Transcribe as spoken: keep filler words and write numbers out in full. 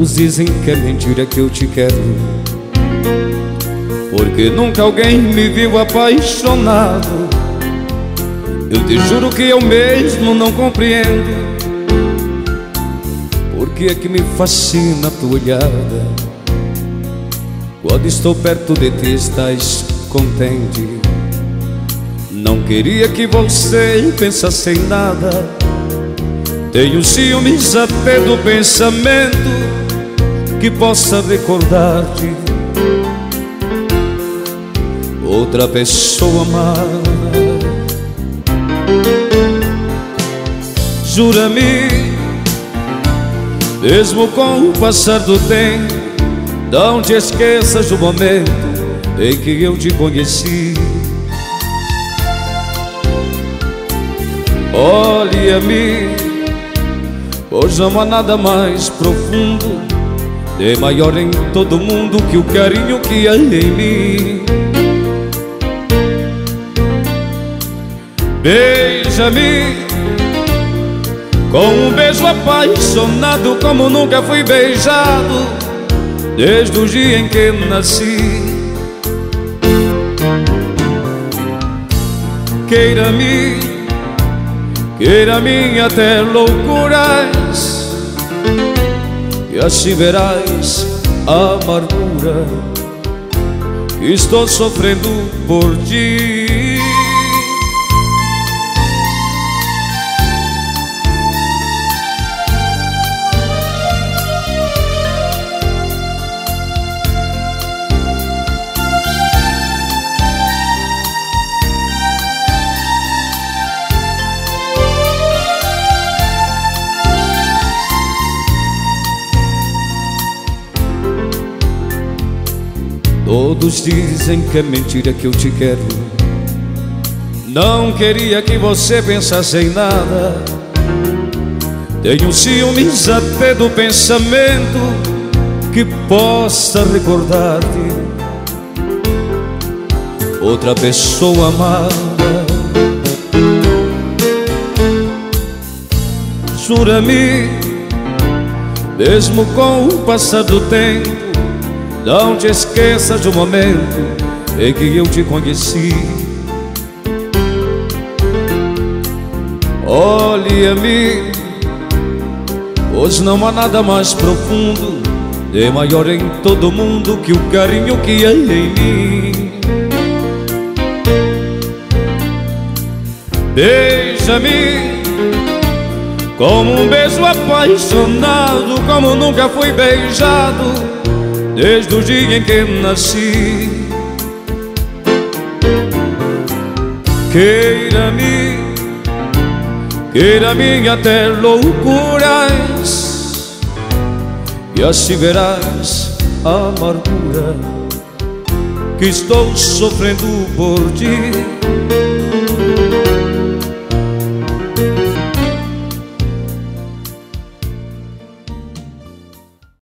Todos dizem que é mentira que eu te quero, porque nunca alguém me viu apaixonado. Eu te juro que eu mesmo não compreendo por que é que me fascina a tua olhada. Quando estou perto de ti estás contente. Não queria que você pensasse em nada. Tenho ciúmes até do pensamento que possa recordar-te outra pessoa amada. Jura-me, mesmo com o passar do tempo, não te esqueças do momento em que eu te conheci. Olha-me, pois não há nada mais profundo, nem maior em todo mundo que o carinho que há em mim. Beija-me com um beijo apaixonado como nunca fui beijado desde o dia em que nasci. Queira-me, queira-me até loucuras, e assim verás a amargura que estou sofrendo por ti. Todos dizem que é mentira que eu te quero. Não queria que você pensasse em nada. Tenho ciúmes até do pensamento que possa recordar-te outra pessoa amada. Jura-me, mesmo com o passar do tempo, não te esqueças do momento em que eu te conheci. Olha-me, pois não há nada mais profundo, nem maior em todo mundo que o carinho que há em mim. Beija-me como um beijo apaixonado, como nunca fui beijado desde o dia em que nasci. Queira-me, queira-me até loucuras, e assim verás a amargura que estou sofrendo por ti.